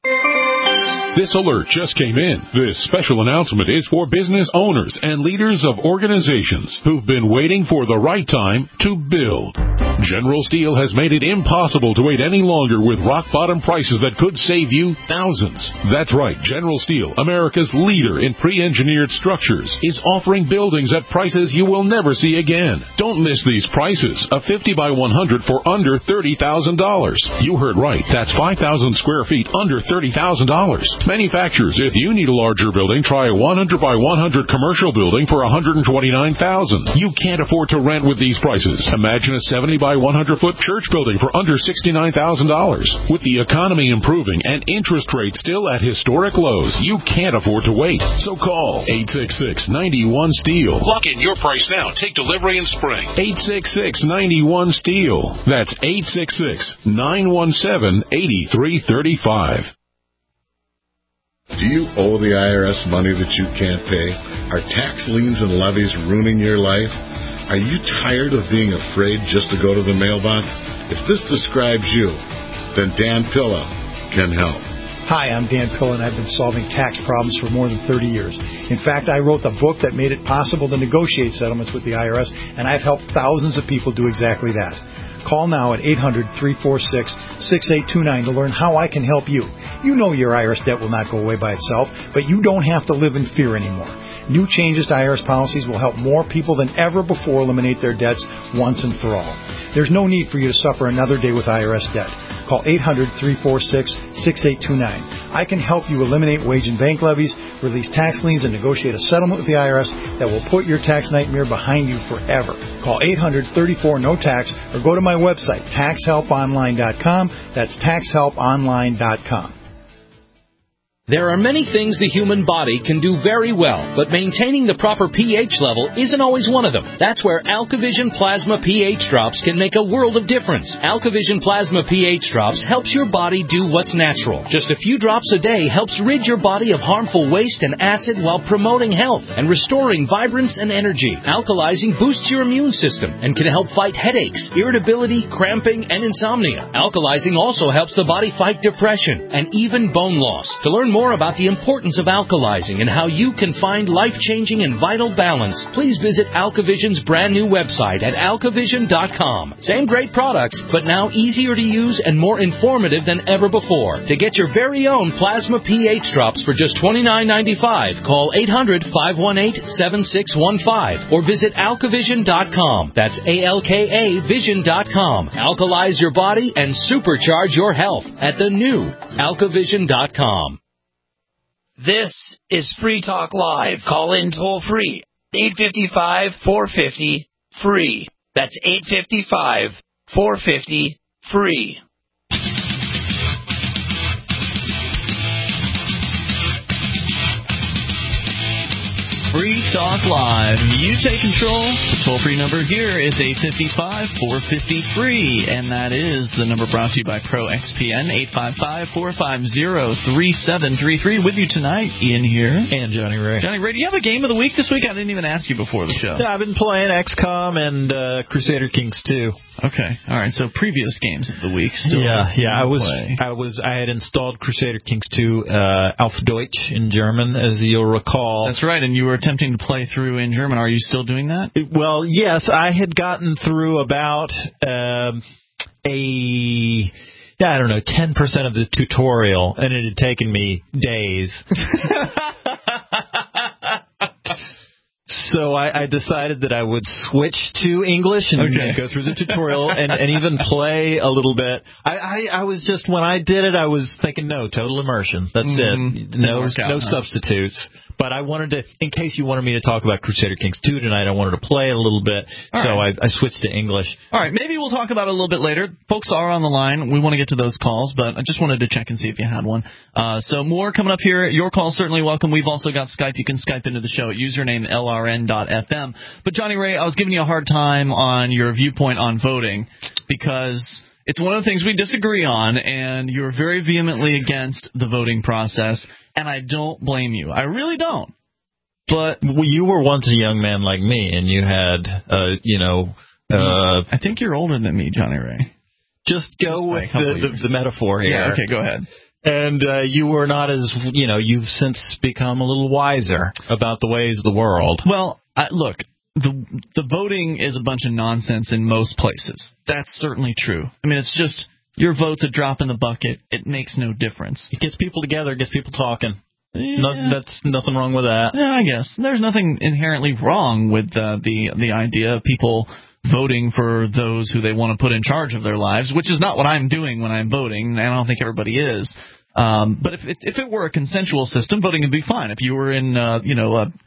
This alert just came in. This special announcement is for business owners and leaders of organizations who've been waiting for the right time to build. General Steel has made it impossible to wait any longer with rock-bottom prices that could save you thousands. That's right. General Steel, America's leader in pre-engineered structures, is offering buildings at prices you will never see again. Don't miss these prices. A fifty by one hundred for under thirty thousand dollars. You heard right. That's five thousand square feet under thirty thousand dollars. Manufacturers, if you need a larger building, try a one hundred by one hundred commercial building for one hundred twenty-nine thousand dollars. You can't afford to rent with these prices. Imagine a seventy by one hundred foot church building for under sixty-nine thousand dollars. With the economy improving and interest rates still at historic lows, you can't afford to wait. So call eight six six, nine one, STEEL. Lock in your price now. Take delivery in spring. eight six six, nine one, STEEL. That's eight six six, nine one seven, eight three three five. Do you owe the I R S money that you can't pay? Are tax liens and levies ruining your life? Are you tired of being afraid just to go to the mailbox? If this describes you, then Dan Pilla can help. Hi, I'm Dan Pill, and I've been solving tax problems for more than thirty years. In fact, I wrote the book that made it possible to negotiate settlements with the I R S, and I've helped thousands of people do exactly that. Call now at eight hundred, three four six, six eight two nine to learn how I can help you. You know your I R S debt will not go away by itself, but you don't have to live in fear anymore. New changes to I R S policies will help more people than ever before eliminate their debts once and for all. There's no need for you to suffer another day with I R S debt. Call eight hundred, three four six, six eight two nine. I can help you eliminate wage and bank levies, release tax liens, and negotiate a settlement with the I R S that will put your tax nightmare behind you forever. Call eight hundred, thirty-four, no tax or go to my website, tax help online dot com. That's tax help online dot com. There are many things the human body can do very well, but maintaining the proper pH level isn't always one of them. That's where AlkaVision Plasma pH Drops can make a world of difference. AlkaVision Plasma pH Drops helps your body do what's natural. Just a few drops a day helps rid your body of harmful waste and acid while promoting health and restoring vibrance and energy. Alkalizing boosts your immune system and can help fight headaches, irritability, cramping, and insomnia. Alkalizing also helps the body fight depression and even bone loss. To learn more about the importance of alkalizing and how you can find life-changing and vital balance, please visit AlkaVision's brand new website at alkavision dot com. Same great products, but now easier to use and more informative than ever before. To get your very own Plasma pH Drops for just twenty-nine ninety-five, call eight hundred, five one eight, seven six one five or visit alkavision dot com. That's A L K A vision dot com. Alkalize your body and supercharge your health at the new alkavision dot com. This is Free Talk Live. Call in toll free. eight five five, four five zero, free. That's eight five five, four five zero, free. Free Talk Live. You take control. The toll-free number here is eight five five, four five zero, free, and that is the number brought to you by Pro X P N, eight five five, four five zero, three seven three three. With you tonight, Ian here. And Johnny Ray. Johnny Ray, do you have a game of the week this week? I didn't even ask you before the show. Yeah, I've been playing X COM and uh, Crusader Kings two. Okay, all right. So previous games of the week. Still yeah, yeah. I was, play. I was, I had installed Crusader Kings two, uh, Auf Deutsch in German, as you'll recall. That's right, and you were attempting to play through in German. Are you still doing that? Well, yes. I had gotten through about um, a, yeah, I don't know, ten percent of the tutorial, and it had taken me days. So I, I decided that I would switch to English and, okay. and go through the tutorial and, and even play a little bit. I, I, I was just, when I did it, I was thinking, no, total immersion. That's mm-hmm. it. No, out, no huh? substitutes. But I wanted to, in case you wanted me to talk about Crusader Kings two tonight, I wanted to play a little bit, All so right. I, I switched to English. All right, maybe we'll talk about it a little bit later. Folks are on the line. We want to get to those calls, but I just wanted to check and see if you had one. Uh, so more coming up here. Your call's certainly welcome. We've also got Skype. You can Skype into the show at username L R N dot F M. But Johnny Ray, I was giving you a hard time on your viewpoint on voting because it's one of the things we disagree on, and you're very vehemently against the voting process, and I don't blame you. I really don't. But well, you were once a young man like me, and you had, uh, you know... Uh, I think you're older than me, Johnny Ray. Just go just with the, the, the metaphor here. Yeah, okay, go ahead. And uh, you were not as, you know, you've since become a little wiser about the ways of the world. Well, I, look, the the voting is a bunch of nonsense in most places. That's certainly true. I mean, it's just your vote's a drop in the bucket. It makes no difference. It gets people together, it gets people talking. Yeah. No, that's nothing wrong with that. Yeah, I guess. There's nothing inherently wrong with uh, the the idea of people voting for those who they want to put in charge of their lives, which is not what I'm doing when I'm voting, and I don't think everybody is. Um, but if it, if it were a consensual system, voting would be fine. If you were in, uh, you know, a,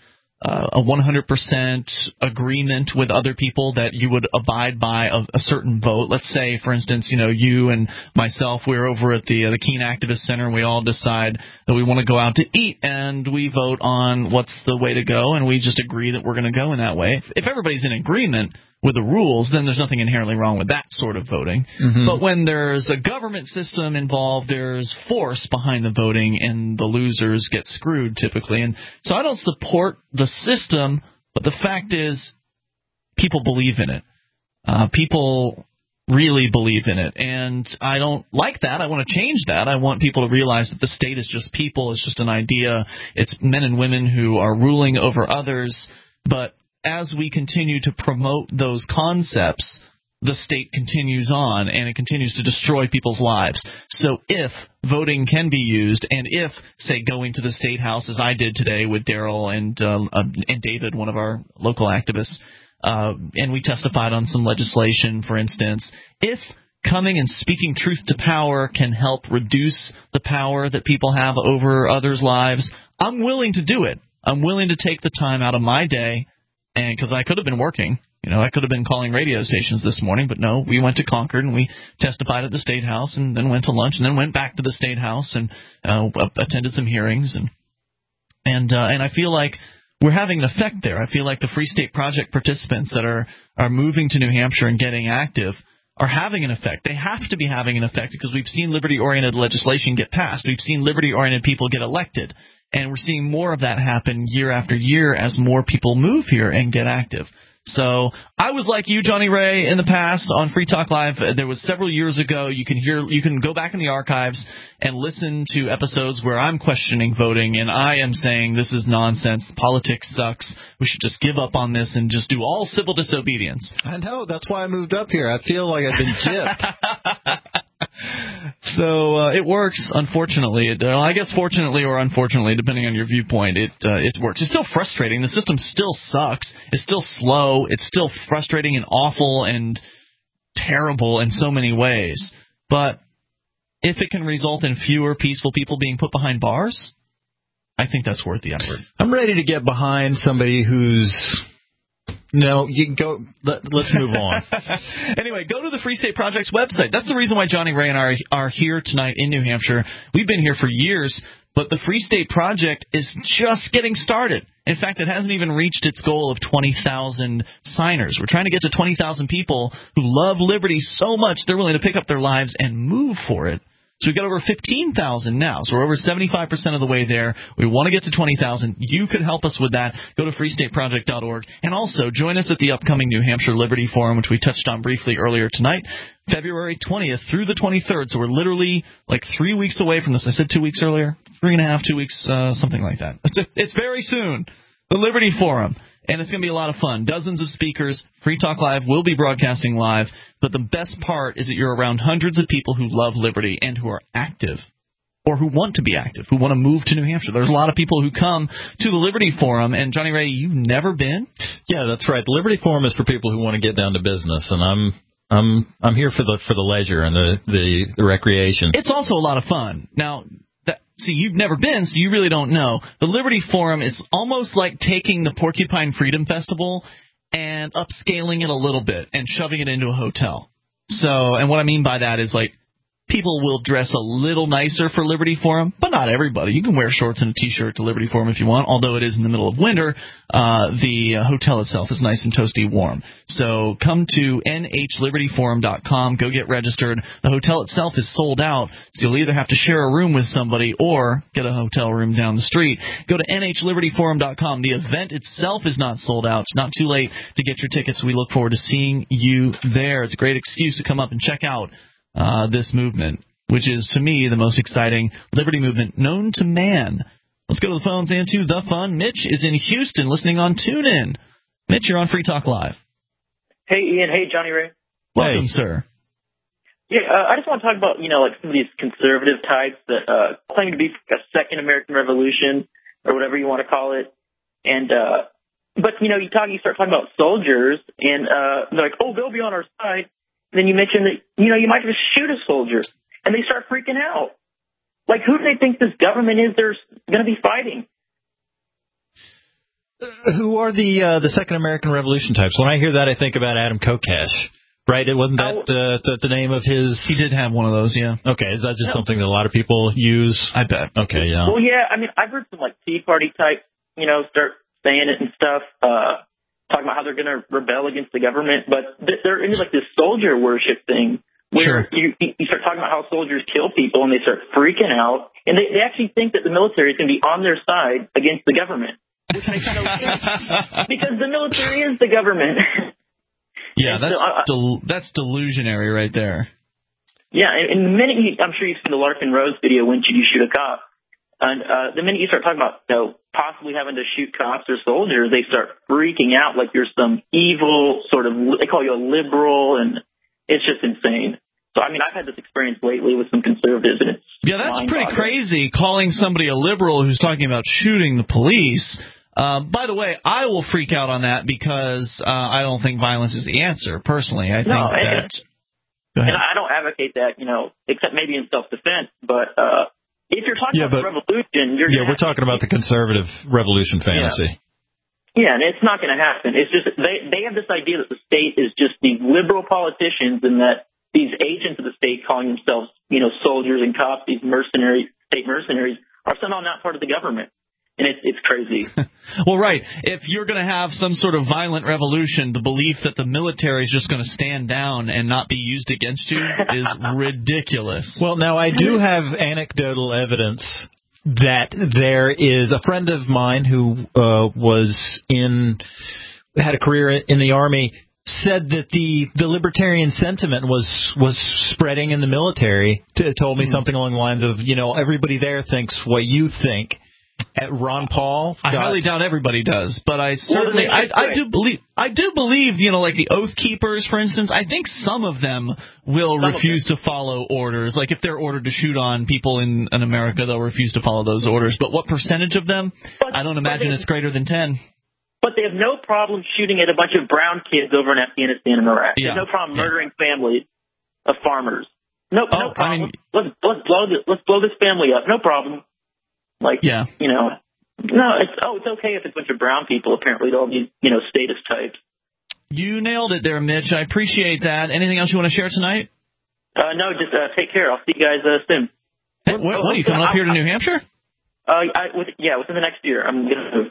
a one hundred percent agreement with other people that you would abide by a, a certain vote. Let's say, for instance, you know, you and myself, we're over at the uh, the Keene Activist Center, and we all decide that we want to go out to eat, and we vote on what's the way to go, and we just agree that we're going to go in that way. If, if everybody's in agreement with the rules, then there's nothing inherently wrong with that sort of voting. Mm-hmm. But when there's a government system involved, there's force behind the voting, and the losers get screwed typically. And so I don't support the system, but the fact is people believe in it. Uh, people really believe in it. And I don't like that. I want to change that. I want people to realize that the state is just people. It's just an idea. It's men and women who are ruling over others. But as we continue to promote those concepts, the state continues on, and it continues to destroy people's lives. So if voting can be used, and if, say, going to the State House, as I did today with Daryl and, uh, and David, one of our local activists, uh, and we testified on some legislation, for instance, if coming and speaking truth to power can help reduce the power that people have over others' lives, I'm willing to do it. I'm willing to take the time out of my day, and because I could have been working. You know, I could have been calling radio stations this morning, but no, we went to Concord and we testified at the State House and then went to lunch and then went back to the State House and uh, attended some hearings. And and uh, and I feel like we're having an effect there. I feel like the Free State Project participants that are, are moving to New Hampshire and getting active are having an effect. They have to be having an effect because we've seen liberty-oriented legislation get passed. We've seen liberty-oriented people get elected. And we're seeing more of that happen year after year as more people move here and get active. So I was like you, Johnny Ray, in the past on Free Talk Live. There was several years ago. You can hear, you can go back in the archives and listen to episodes where I'm questioning voting and I am saying this is nonsense. Politics sucks. We should just give up on this and just do all civil disobedience. I know. That's why I moved up here. I feel like I've been gypped. So uh, it works, unfortunately. It, uh, I guess fortunately or unfortunately, depending on your viewpoint, it uh, it works. It's still frustrating. The system still sucks. It's still slow. It's still frustrating and awful and terrible in so many ways. But if it can result in fewer peaceful people being put behind bars, I think that's worth the effort. I'm ready to get behind somebody who's... No, you can go. Let, let's move on. Anyway, go to the Free State Project's website. That's the reason why Johnny Ray and I are, are here tonight in New Hampshire. We've been here for years, but the Free State Project is just getting started. In fact, it hasn't even reached its goal of twenty thousand signers. We're trying to get to twenty thousand people who love liberty so much they're willing to pick up their lives and move for it. So we've got over fifteen thousand now. So we're over seventy-five percent of the way there. We want to get to twenty thousand. You could help us with that. Go to free state project dot org. And also join us at the upcoming New Hampshire Liberty Forum, which we touched on briefly earlier tonight, February twentieth through the twenty-third. So we're literally like three weeks away from this. I said two weeks earlier? Three and a half, two weeks, uh, something like that. It's, a, it's very soon. The Liberty Forum. And it's going to be a lot of fun. Dozens of speakers. Free Talk Live will be broadcasting live. But the best part is that you're around hundreds of people who love liberty and who are active or who want to be active, who want to move to New Hampshire. There's a lot of people who come to the Liberty Forum. And, Johnny Ray, you've never been? Yeah, that's right. The Liberty Forum is for people who want to get down to business. And I'm I'm, I'm here for the for the leisure and the, the, the recreation. It's also a lot of fun. Now, That, see, you've never been, so you really don't know. The Liberty Forum is almost like taking the Porcupine Freedom Festival and upscaling it a little bit and shoving it into a hotel. So, and what I mean by that is, like, people will dress a little nicer for Liberty Forum, but not everybody. You can wear shorts and a T-shirt to Liberty Forum if you want, although it is in the middle of winter. Uh, the uh, hotel itself is nice and toasty warm. So come to N H liberty forum dot com. Go get registered. The hotel itself is sold out, so you'll either have to share a room with somebody or get a hotel room down the street. Go to N H liberty forum dot com. The event itself is not sold out. It's not too late to get your tickets. We look forward to seeing you there. It's a great excuse to come up and check out Uh, this movement, which is, to me, the most exciting liberty movement known to man. Let's go to the phones and to the fun. Mitch is in Houston listening on TuneIn. Mitch, you're on Free Talk Live. Hey, Ian. Hey, Johnny Ray. Welcome, hey. sir. Yeah, uh, I just want to talk about, you know, like some of these conservative types that uh, claim to be a second American Revolution or whatever you want to call it. And, uh, but, you know, you talk, you start talking about soldiers and uh, they're like, oh, they'll be on our side. Then you mention that, you know, you might just shoot a soldier, and they start freaking out. Like, who do they think this government is they're going to be fighting? Who are the uh, the Second American Revolution types? When I hear that, I think about Adam Kokesh, right? It wasn't that uh, the, the name of his... He did have one of those, yeah. Okay, is that just no. something that a lot of people use? I bet. Okay, yeah. Well, yeah, I mean, I've heard some, like, Tea Party type, you know, start saying it and stuff, uh... talking about how they're going to rebel against the government, but they're into like this soldier worship thing where sure. you, you start talking about how soldiers kill people and they start freaking out, and they, they actually think that the military is going to be on their side against the government, which makes no sense because the military is the government. Yeah, And that's so, uh, del- that's delusionary right there. Yeah, and, and the minute you, I'm sure you've seen the Larkin Rose video, When Should You Shoot a Cop? And uh, the minute you start talking about, you know, possibly having to shoot cops or soldiers, they start freaking out like you're some evil sort of, they call you a liberal, and it's just insane. So, I mean, I've had this experience lately with some conservatives, and it's Yeah, that's pretty crazy, calling somebody a liberal who's talking about shooting the police. Um, by the way, I will freak out on that because uh, I don't think violence is the answer, personally. I think No, and, that... Go ahead. and I don't advocate that, you know, except maybe in self-defense, but uh, if you're talking Yeah, about but- revolution, you're Yeah, gonna we're talking about the conservative revolution fantasy. Yeah, and it's not going to happen. It's just they they have this idea that the state is just these liberal politicians, and that these agents of the state calling themselves, you know, soldiers and cops, these mercenary state mercenaries, are somehow not part of the government, and it's it's crazy. Well, right. If you're going to have some sort of violent revolution, the belief that the military is just going to stand down and not be used against you is ridiculous. Well, now I do have anecdotal evidence that there is a friend of mine who uh, was in had a career in the Army said that the the libertarian sentiment was was spreading in the military. T- told me mm-hmm. something along the lines of, you know, everybody there thinks what you think. At Ron Paul, I got, highly doubt everybody does, but I certainly I, I do believe I do believe you know, like the Oath Keepers, for instance. I think some of them will some refuse to follow orders. Like if they're ordered to shoot on people in, in America, they'll refuse to follow those orders. But what percentage of them? But, I don't imagine it's greater than ten. But they have no problem shooting at a bunch of brown kids over in Afghanistan and Iraq. Yeah. There's no problem murdering yeah. families of farmers. No, oh, no problem. I mean, let's let's blow this, let's blow this family up. No problem. Like, yeah. you know, no, it's oh, it's okay if it's a bunch of brown people. Apparently, all these, you know, status types. You nailed it there, Mitch. I appreciate that. Anything else you want to share tonight? Uh, no, just uh, take care. I'll see you guys uh, soon. Hey, what, what are you coming up here to New Hampshire? Uh, I, with, yeah, within the next year, I'm gonna move.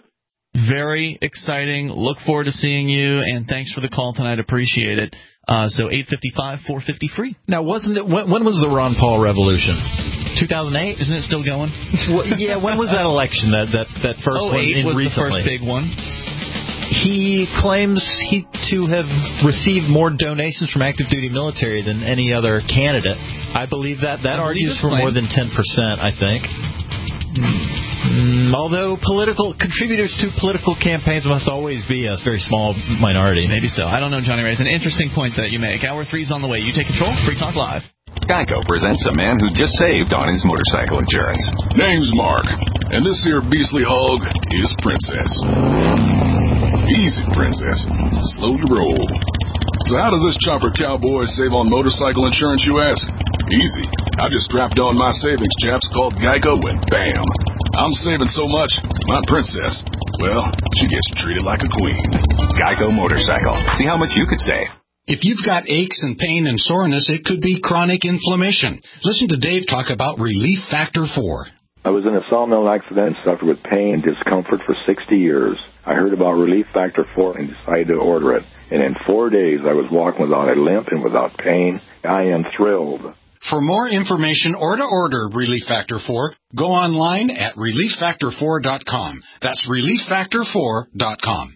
Very exciting. Look forward to seeing you, and thanks for the call tonight. Appreciate it. Uh, so eight five five, four fifty, free. Now, wasn't it? When, when was the Ron Paul revolution? two thousand eight, isn't it still going? Well, yeah, when was that election? That that that first oh, one eight in was recently. the first big one. He claims he to have received more donations from active duty military than any other candidate. I believe that that I argues believe for claim. more than ten percent. I think. Mm, although political contributors to political campaigns must always be a very small minority. Maybe so. I don't know, Johnny Ray. It's an interesting point that you make. Hour three's on the way. You take control. Free Talk Live. Geico presents a man who just saved on his motorcycle insurance. Name's Mark, and this here beastly hog is Princess. Easy, Princess. Slow to roll. So how does this chopper cowboy save on motorcycle insurance, you ask? Easy. I just strapped on my savings chaps called Geico and bam! I'm saving so much, my Princess, well, she gets treated like a queen. Geico Motorcycle. See how much you could save. If you've got aches and pain and soreness, it could be chronic inflammation. Listen to Dave talk about Relief Factor four. I was in a sawmill accident and suffered with pain and discomfort for sixty years. I heard about Relief Factor four and decided to order it. And in four days, I was walking without a limp and without pain. I am thrilled. For more information or to order Relief Factor four, go online at relief factor four dot com. That's relief factor four dot com.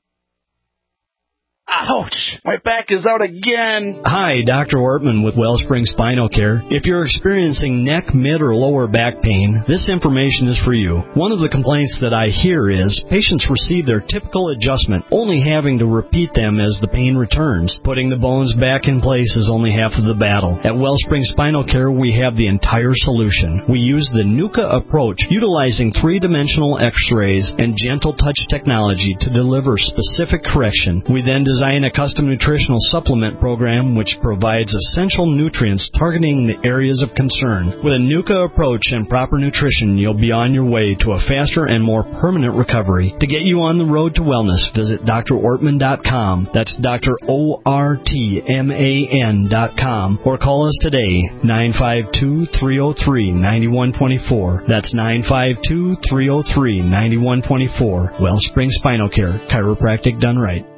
Ouch! My back is out again! Hi, Doctor Ortman with Wellspring Spinal Care. If you're experiencing neck, mid, or lower back pain, this information is for you. One of the complaints that I hear is patients receive their typical adjustment, only having to repeat them as the pain returns. Putting the bones back in place is only half of the battle. At Wellspring Spinal Care, we have the entire solution. We use the NUCA approach, utilizing three-dimensional x-rays and gentle touch technology to deliver specific correction. We then design Design a custom nutritional supplement program which provides essential nutrients targeting the areas of concern. With a NUCA approach and proper nutrition, you'll be on your way to a faster and more permanent recovery. To get you on the road to wellness, visit D R ortman dot com. That's Doctor O R T M A N dot com. Or call us today, nine five two, three oh three, nine one two four. That's nine five two, three oh three, nine one two four. Wellspring Spinal Care, chiropractic done right.